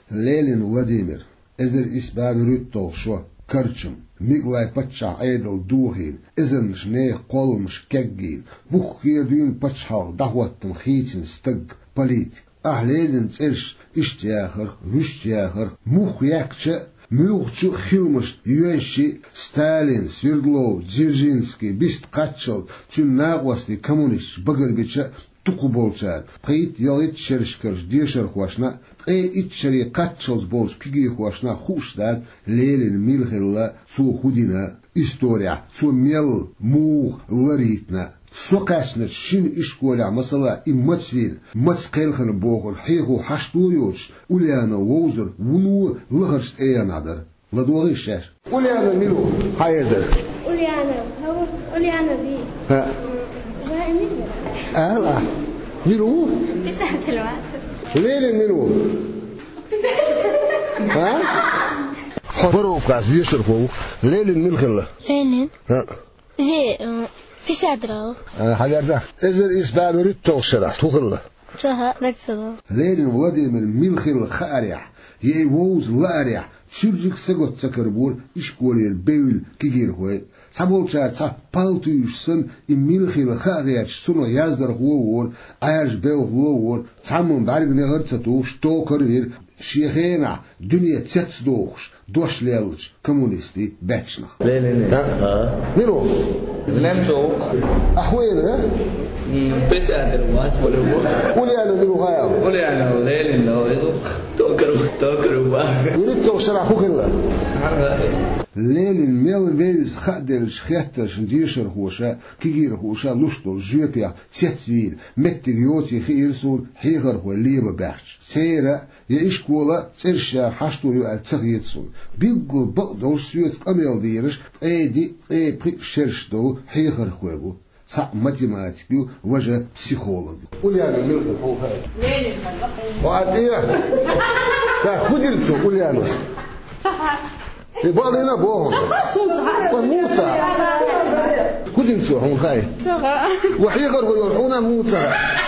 Lenin Vladimir ezer isbab rüttol şo Kırçım, Miglay Paçah Eydel Duhin, izin şne kolmuş keggin, buh girdüğün paçhal dahvattım hiçin stıg politik. Lenin çerş iştiyahır, rüştiyahır, muh yakçı, Мюхчу хилмыш юэши Сталин, Свердлов, Дзержинский, бист качал, чуннагвасти коммунист багырбича туку болчар. Прит ялит чершкарш дешер хуашна, итчери качалс болш киги хуашна хуштад Ленин Милхелла су худина история, су мел мух ларитна. Сокашнет шин ишколя масала и мацвин, мацкелхан богор, хейху хаштуюш, Уляна Воузер, вуну лагарст эянадер. Ладуагы шеш. Уляна Милу, хайдер. Уляна ди. ها. لا. ميلو؟ بسهل الواتر. ليلين ميلو. ها؟ خبروا كاس بيشرفوا ليلين ملخلة. ليلين. ها. زي في شادرة. حاجة إذا إسباب ريتو شرا تخلة. شها دكسلا. ليلين فلاديمير ملخلة خارع يوز لارع شرجك سقط سكربور إشكولير بيل كيجير هوي. سبولشار تا بالتوشسن إميلخيل خارج سنو يازدر هوور عاج بيل هوور تامن بارب نهرتوش توكرير شيخينا دنيا تسدوش دوش ليلج كومونيستي باتشنخ ليلين ميرو نمزو أحوين بس أدر واس ولا قولي أنا ميرو غايا قولي أنا ليلين لو إذا توكروا با يريد توشرا خوكلا Lenin mel veis khadel schätter dishar hosha kigir hosha lushtol jepia tsetvir mettigioti khirsul higar ho leba bach sera ya ishkola tsersha hashtu yu al tsagitsul bigul baqdol syet qamel dirish edi shershdo higar hobu sa математику важе психолог Ульяна милка полха Lenin وعديه да худильцу Ульянус صح يبغى لنا بوهم موسى كودين سو هم خاي وحيقر ويروحونا موسى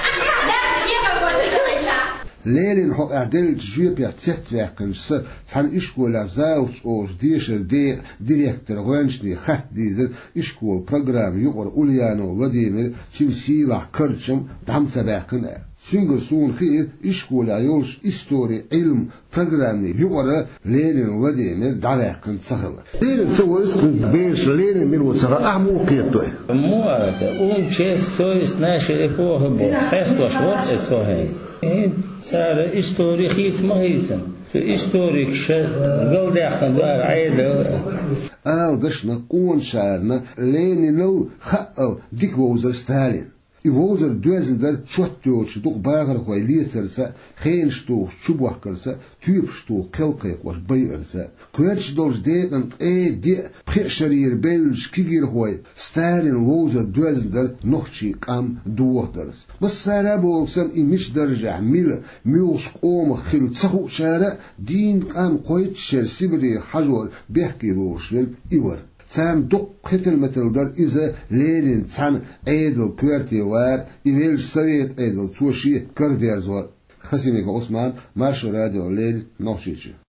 ليلين حق أعدل جوبيا تسويقن س عن إشكول زاوج أوش ديشر ديريكتور غنشني خط ديزر إشكول برنامج يقر أوليانو فلاديمير تمثيل كرشم دعم سباقن سنجر سون خير إشكول عيوش إستوري علم برنامج يقر ليلين فلاديمير دعاقن سهل ليلين سويس بيش ليلين من وصغر أحمو قيتوه مو هذا شيء سويس ناشر فوه بو خاص وشوط سوهي سار إستوري خيت مهيتن في إستوريك شد قل داقن دوار عيدة دشنا قون شارنا لينينو خقل ديك ووزر ستالين ووزر دوزندر شوتوش دوق باغر خوي ليترسا خين شتوش شبوح كرسا تيوب شتو قلقيق وش بيئرسا كويرش دولش ديقن دي بخيشرير بيلش كيجير خوي ستالين ووزر دوزندر نوخشي قام دوه درس بس سارا بولسم إمش درجع ميلش قوم خيل تسخو شارع دين قام قويت شر سيبري حجور بيحكي لوش إيور سام دق قتل متلدر إذا ليلين تان عيدل كوارتي وار إيش سويت عيدل توشي كردير زور خسيمك عثمان مارشو راديو ليل نوشيتش